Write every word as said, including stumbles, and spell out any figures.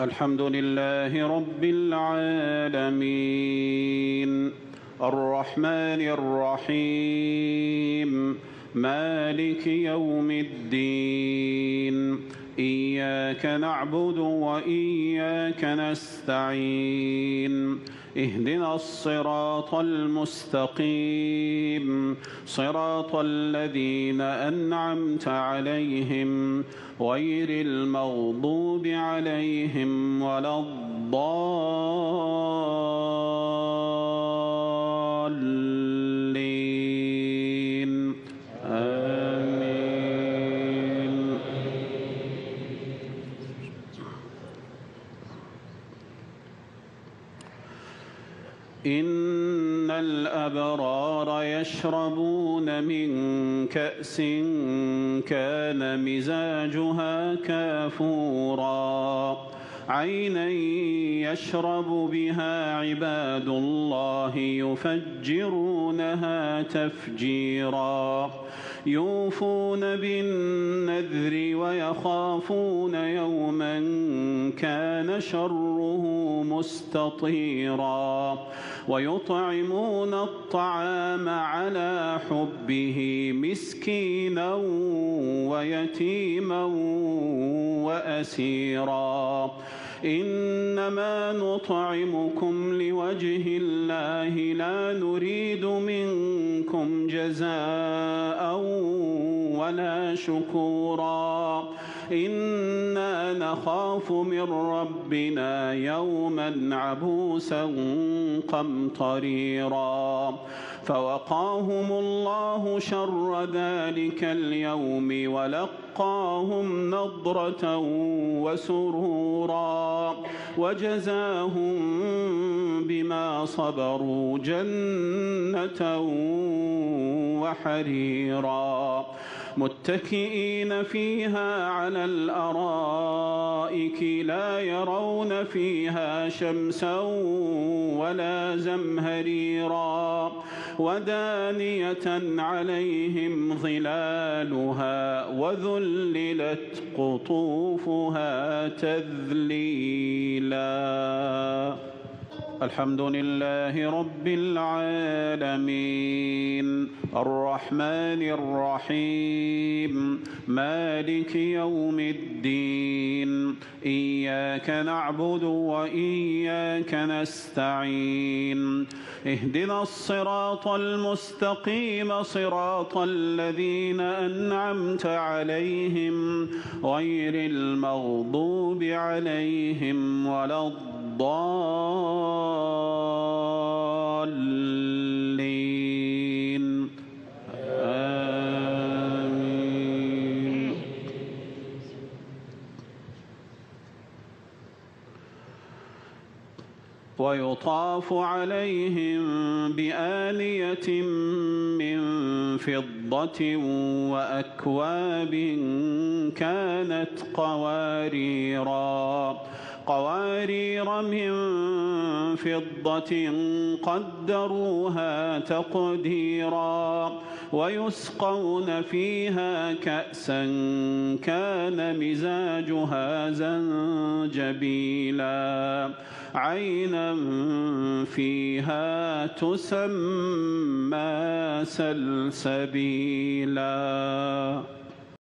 الحمد لله رب العالمين الرحمن الرحيم مالك يوم الدين إياك نعبد وإياك نستعين اهدنا الصراط المستقيم صراط الذين أنعمت عليهم غير المغضوب عليهم ولا الضالين آمين. إن الأبرار يشربون من كأس كان مزاجها كافورا عينا يشرب بها عباد الله يفجرونها تفجيرا يوفون بالنذر ويخافون يوما كان شره مستطيرا ويطعمون الطعام على حبه مسكينا ويتيما وأسيرا إنما نطعمكم لوجه الله لا نريد منكم جزاء ولا شكورا إنا نخاف من ربنا يوما عبوسا قمطريرا فوقاهم الله شر ذلك اليوم ولقاهم نضرة وسرورا وجزاهم بما صبروا جنة وحريرا متكئين فيها على الأرائك لا يرون فيها شمسا ولا زمهريرا ودانية عليهم ظلالها وذللت قطوفها تذليلا. الحمد لله رب العالمين الرحمن الرحيم مالك يوم الدين إياك نعبد وإياك نستعين اهدنا الصراط المستقيم صراط الذين أنعمت عليهم غير المغضوب عليهم ولا الضالين آمين. ويطاف عليهم بآنية من فضة وأكواب كانت قواريرا قوارير من فضة قدروها تقديرا ويسقون فيها كأسا كان مزاجها زنجبيلا عينا فيها تسمى سلسبيلا.